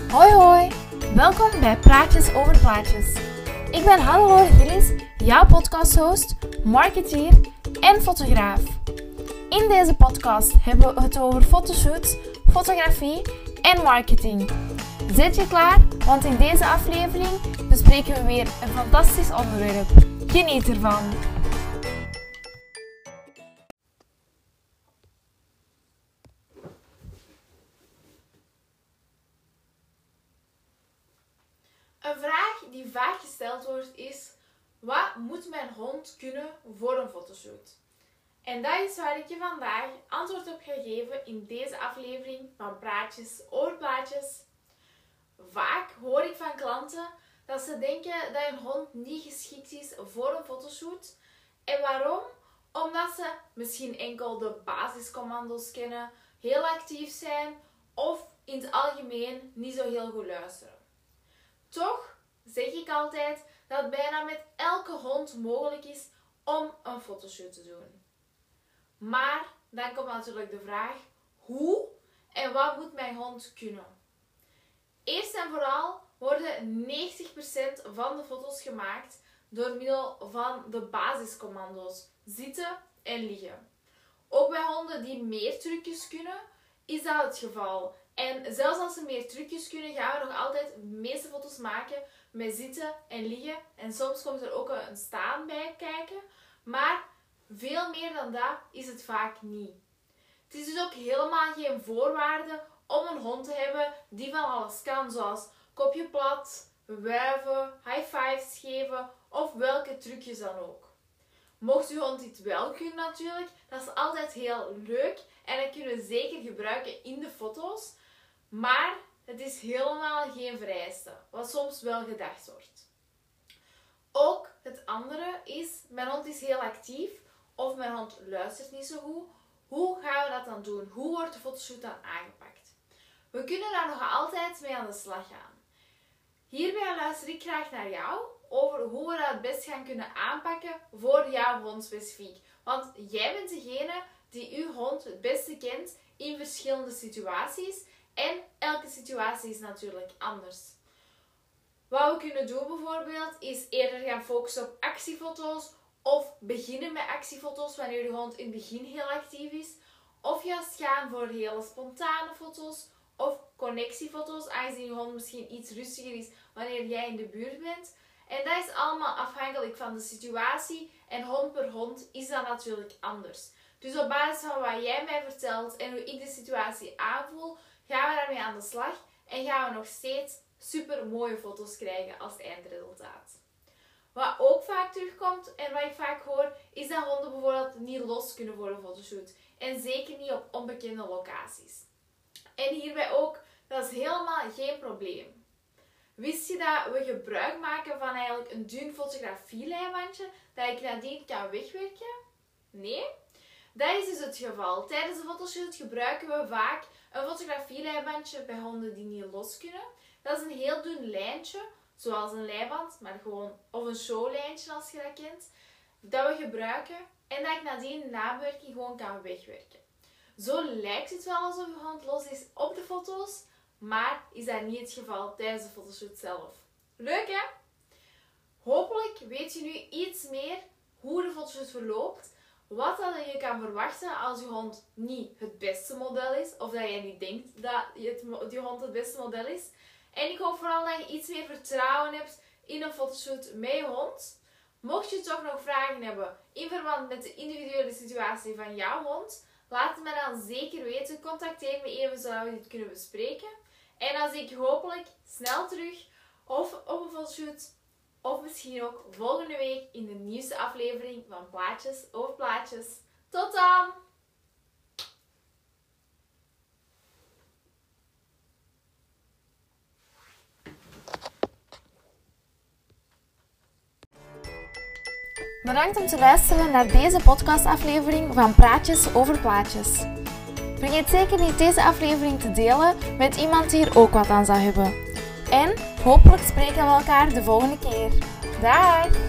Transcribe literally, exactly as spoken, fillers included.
Hoi hoi, welkom bij Praatjes over Plaatjes. Ik ben Hannelore Gillis, jouw podcasthost, marketeer en fotograaf. In deze podcast hebben we het over fotoshoots, fotografie en marketing. Zet je klaar? Want in deze aflevering bespreken we weer een fantastisch onderwerp. Geniet ervan! Een vraag die vaak gesteld wordt is: wat moet mijn hond kunnen voor een fotoshoot? En dat is waar ik je vandaag antwoord op ga geven in deze aflevering van Praatjes over Plaatjes. Vaak hoor ik van klanten dat ze denken dat een hond niet geschikt is voor een fotoshoot. En waarom? Omdat ze misschien enkel de basiscommando's kennen, heel actief zijn of in het algemeen niet zo heel goed luisteren. Toch zeg ik altijd dat het bijna met elke hond mogelijk is om een fotoshoot te doen. Maar dan komt natuurlijk de vraag: hoe en wat moet mijn hond kunnen? Eerst en vooral worden negentig procent van de foto's gemaakt door middel van de basiscommando's zitten en liggen. Ook bij honden die meer trucjes kunnen, is dat het geval. En zelfs als ze meer trucjes kunnen, gaan we nog altijd de meeste foto's maken met zitten en liggen. En soms komt er ook een staan bij kijken. Maar veel meer dan dat is het vaak niet. Het is dus ook helemaal geen voorwaarde om een hond te hebben die van alles kan. Zoals kopje plat, wuiven, high fives geven of welke trucjes dan ook. Mocht uw hond dit wel kunnen natuurlijk, dat is altijd heel leuk. En dat kunnen we zeker gebruiken in de foto's. Maar het is helemaal geen vereiste, wat soms wel gedacht wordt. Ook het andere is: mijn hond is heel actief of mijn hond luistert niet zo goed. Hoe gaan we dat dan doen? Hoe wordt de fotoshoot dan aangepakt? We kunnen daar nog altijd mee aan de slag gaan. Hierbij luister ik graag naar jou over hoe we dat het best gaan kunnen aanpakken voor jouw hond specifiek. Want jij bent degene die uw hond het beste kent in verschillende situaties. En elke situatie is natuurlijk anders. Wat we kunnen doen bijvoorbeeld is eerder gaan focussen op actiefoto's. Of beginnen met actiefoto's wanneer je hond in het begin heel actief is. Of juist gaan voor hele spontane foto's. Of connectiefoto's, aangezien je hond misschien iets rustiger is wanneer jij in de buurt bent. En dat is allemaal afhankelijk van de situatie. En hond per hond is dat natuurlijk anders. Dus op basis van wat jij mij vertelt en hoe ik de situatie aanvoel, gaan we daarmee aan de slag en gaan we nog steeds super mooie foto's krijgen als eindresultaat. Wat ook vaak terugkomt en wat ik vaak hoor, is dat honden bijvoorbeeld niet los kunnen voor een fotoshoot. En zeker niet op onbekende locaties. En hierbij ook, dat is helemaal geen probleem. Wist je dat we gebruik maken van eigenlijk een dun fotografielijbandje dat ik nadien kan wegwerken? Nee? Dat is dus het geval. Tijdens de fotoshoot gebruiken we vaak een fotografielijbandje bij honden die niet los kunnen. Dat is een heel dun lijntje, zoals een leiband, maar gewoon, of een showlijntje als je dat kent, dat we gebruiken en dat ik nadien de nabewerking gewoon kan wegwerken. Zo lijkt het wel alsof je hond los is op de foto's, maar is dat niet het geval tijdens de fotoshoot zelf. Leuk hè? Hopelijk weet je nu iets meer hoe de fotoshoot verloopt. Wat dat je kan verwachten als je hond niet het beste model is. Of dat jij niet denkt dat je, je hond het beste model is. En ik hoop vooral dat je iets meer vertrouwen hebt in een fotoshoot met je hond. Mocht je toch nog vragen hebben in verband met de individuele situatie van jouw hond, laat het me dan zeker weten. Contacteer me even zodat we dit kunnen bespreken. En dan zie ik je hopelijk snel terug of op een fotoshoot. Of misschien ook volgende week in de nieuwste aflevering van Plaatjes over Plaatjes. Tot dan! Bedankt om te luisteren naar deze podcastaflevering van Praatjes over Plaatjes. Vergeet zeker niet deze aflevering te delen met iemand die er ook wat aan zou hebben. En hopelijk spreken we elkaar de volgende keer. Dag!